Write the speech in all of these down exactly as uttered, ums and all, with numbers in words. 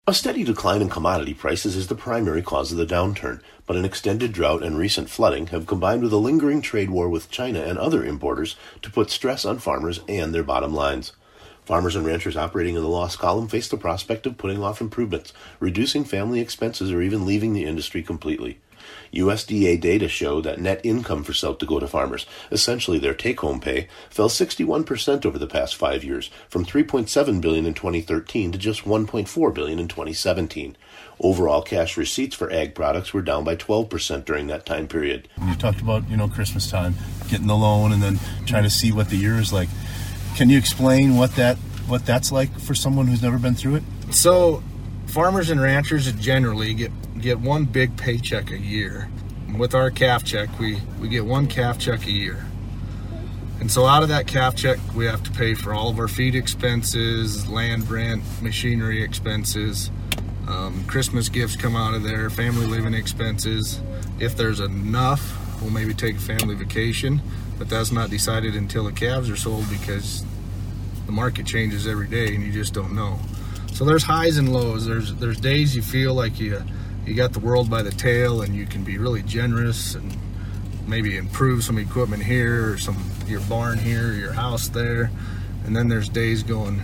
A steady decline in commodity prices is the primary cause of the downturn, but an extended drought and recent flooding have combined with a lingering trade war with China and other importers to put stress on farmers and their bottom lines. Farmers and ranchers operating in the loss column face the prospect of putting off improvements, reducing family expenses, or even leaving the industry completely. U S D A data show that net income for South Dakota farmers, essentially their take-home pay, fell sixty-one percent over the past five years, from three point seven billion dollars in twenty thirteen to just one point four billion dollars in twenty seventeen. Overall cash receipts for ag products were down by twelve percent during that time period. You talked about, you know, Christmas time, getting the loan and then trying to see what the year is like. Can you explain what that what that's like for someone who's never been through it? So, farmers and ranchers generally get, get one big paycheck a year. With our calf check, we, we get one calf check a year. And so out of that calf check, we have to pay for all of our feed expenses, land rent, machinery expenses, um, Christmas gifts come out of there, family living expenses. If there's enough, we'll maybe take a family vacation, but that's not decided until the calves are sold because the market changes every day and you just don't know. So there's highs and lows. There's there's days you feel like you you got the world by the tail and you can be really generous and maybe improve some equipment here or some your barn here or your house there. And then there's days going,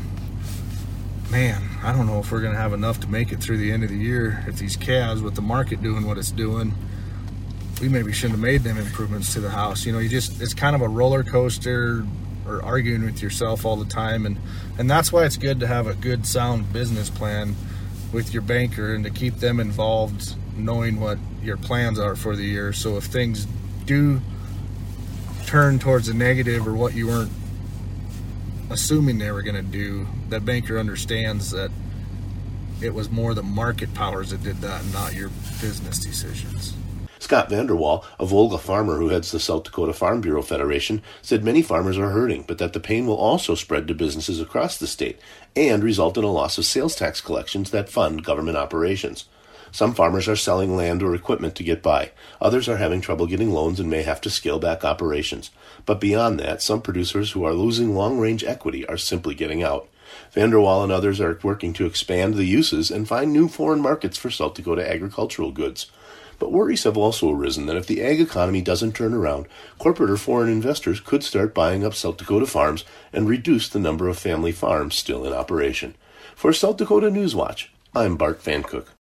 man, I don't know if we're gonna have enough to make it through the end of the year. If these calves, with the market doing what it's doing, we maybe shouldn't have made them improvements to the house. You know, you just, it's kind of a roller coaster or arguing with yourself all the time. And, and that's why it's good to have a good, sound business plan with your banker and to keep them involved, knowing what your plans are for the year. So if things do turn towards a negative or what you weren't assuming they were going to do, that banker understands that it was more the market powers that did that, not your business decisions. Scott Vanderwall, a Volga farmer who heads the South Dakota Farm Bureau Federation, said many farmers are hurting, but that the pain will also spread to businesses across the state and result in a loss of sales tax collections that fund government operations. Some farmers are selling land or equipment to get by. Others are having trouble getting loans and may have to scale back operations. But beyond that, some producers who are losing long-range equity are simply getting out. Vanderwall and others are working to expand the uses and find new foreign markets for South Dakota agricultural goods. But worries have also arisen that if the ag economy doesn't turn around, corporate or foreign investors could start buying up South Dakota farms and reduce the number of family farms still in operation. For South Dakota Newswatch, I'm Bart Van Cook.